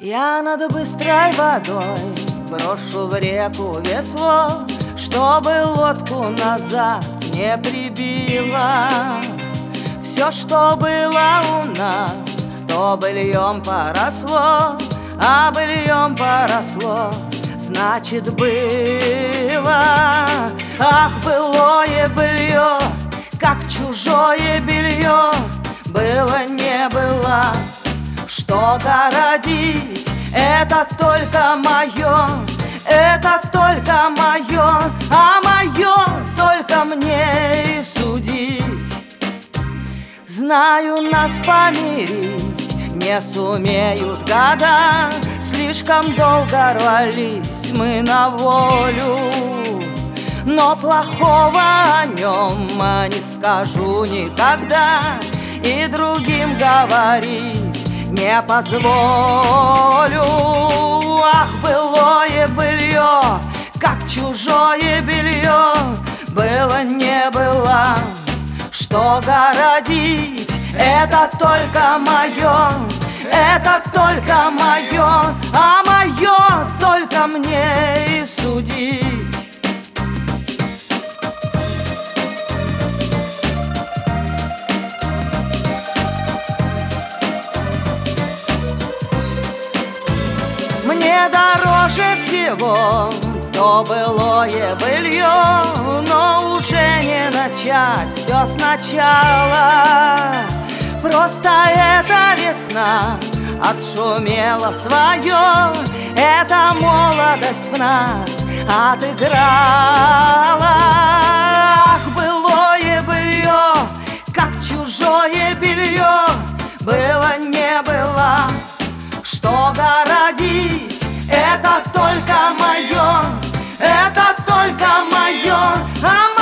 Я над быстрой водой брошу в реку весло, чтобы лодку назад не прибило. Все, что было у нас, то быльем поросло, а быльем поросло, значит было. Ах, былое былье, как чужое белье, было не было. Что городить, это только мое, это только мое, а мое только мне и судить. Знаю, нас помирить не сумеют года, слишком долго рвались мы на волю. Но плохого о нем не скажу никогда, и другим говорить не позволю. Ах, былое былье, как чужое белье, было не было. Что городить, это только мое, это только мое, а мое только мне и судить. Мне дороже всего то былое былье, но уже не начать все сначала. Просто эта весна отшумела свое, эта молодость в нас отыграла. Ах, былое былье, как чужое белье, было не было. Что городить, это только мое, это только мое, а